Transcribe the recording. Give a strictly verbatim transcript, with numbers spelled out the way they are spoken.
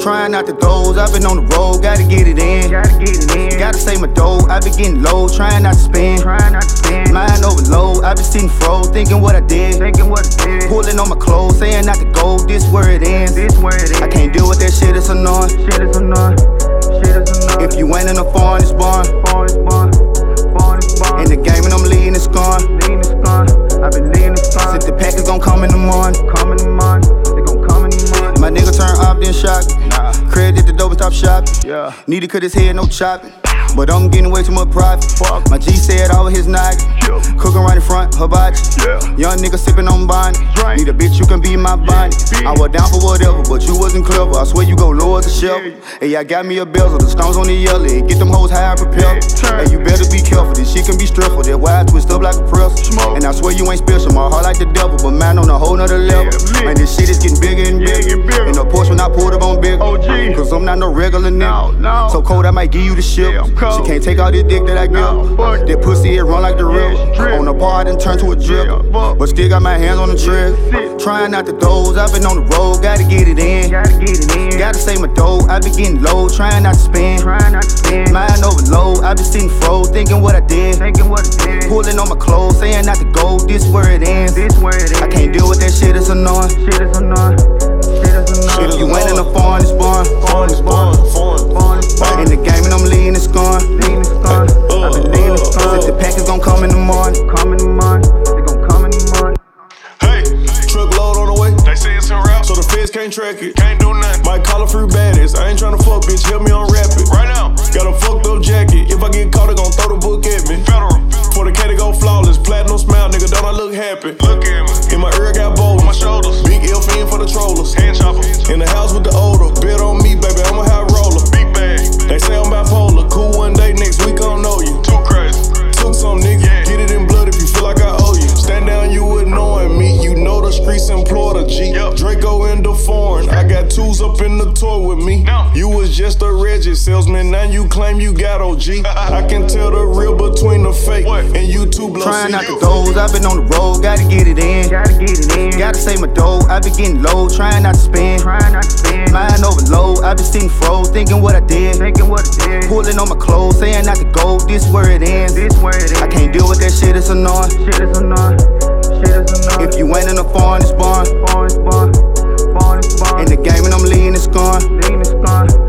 Trying not to doze, I've been on the road, gotta get it in. Gotta get it in. Gotta save my dough, I been getting low, trying not to spend. Trying not to spend. Mind overload, I been sitting froze, thinking what I did. Thinking what I did. Pulling on my clothes, saying not to go, this where it ends. This where it ends. I can't deal with that shit, it's annoying. Shit is annoying. Shit is annoying. If you ain't in the foreign, it's born. Foreign is born. Foreign is born. In the game and I'm leading, it's gone. Leading, it's gone. I been leading, it's gone. Since the pack is gon' come in the morning. Come in the morning. They gon' come in the morning. My nigga turn up, then shock. Nah. Credit the dope and stop shopping. Yeah. Needed cut his head, no chopping. But I'm getting way too much profit. Fuck. My G said all of his noggin. Yeah. Cooking right in front, hibachi. Yeah. Young nigga sipping on Bonnie. Right. Need a bitch, you can be my Bonnie. I was down for whatever, but you wasn't clever. I swear you go low as a shelf. Yeah. Hey, I got me a bezel, the stones on the yellow. Get them hoes high and propel. Yeah. Hey, you better be careful, this shit can be stressful. That's why I twist up like a pretzel. Smoke. And I swear you ain't special, my heart like the devil, but mine on a whole nother level. Yeah, man, this shit is getting bigger and bigger. Yeah, and the Porsche when I pulled up on big. O G. Cause I'm not no regular nigga. No, no. So cold I might give you the ship. Yeah, she can't take all this dick that I give. No, that pussy it run like the river. Yeah, on the bar I done turn to a drip. Yeah, but still got my hands on the trigger. Trying not to doze, I've been on the road, gotta get it in. Gotta get it in. Gotta save my dough, I been getting low, trying not to spend. Trying not to spend. Mind overload, I been sitting froze, thinking what I did. Thinking what I did. Pulling on my clothes, saying not to go, this where it ends. This where it ends. I can't deal with that shit, it's annoying. Shit is annoying. Shit is annoying. If you ain't in the foreign, it's born. Foreign is born. Foreign is born. In the game and I'm leading, it's gone. Leading, it's gone. I been leading, it's gone. Since the pack is gon' come in the morning. Come in the morning. They gon' come in the morning. Hey, truckload on the way. They say it's a route, so the feds can't track it. Can't do nothing. Might call a free baddies. I ain't tryna fuck, bitch. Help me on rap it. Right now. Got a fucked up jacket. If I get caught, they gon' throw the book at me. Federal. For the cat to go flawless. Platinum smile, nigga. Don't I look happy? Look at me. In my ear got bold. On my shoulders. Big L fin for the trollers. Hand chopper. In the house with the odor. Bet on me, baby. I'm a high roller. Big bag. They say I'm bipolar. Cool one day, next week I don't know you. Too crazy. Took some nigga. Yeah. Get it in blood if you feel like I owe you. Stand down, you ignoring me. You know the streets employ the G. Yep. Draco in the foreign. I got tools up in the toy with me. No. You was just a Reggie salesman. Now you claim you got O G. I can tell the real between the fake. What? And you two blow. Trying not to doze, I've been on the road, gotta get it in. Gotta get it in. Gotta save my dough, I been getting low, trying not to spend. Trying not to spend. Mind overload, I been sitting froze, thinking what I did. Thinking what I did. Pulling on my clothes, saying not to go, this where it ends. This where it ends. I can't deal with that shit, it's annoying. Shit is annoying. Shit is annoying. If you ain't in the foreign, it's born. Foreign is born. Foreign is born. In the game and I'm leading, it's gone. Leading, it's gone.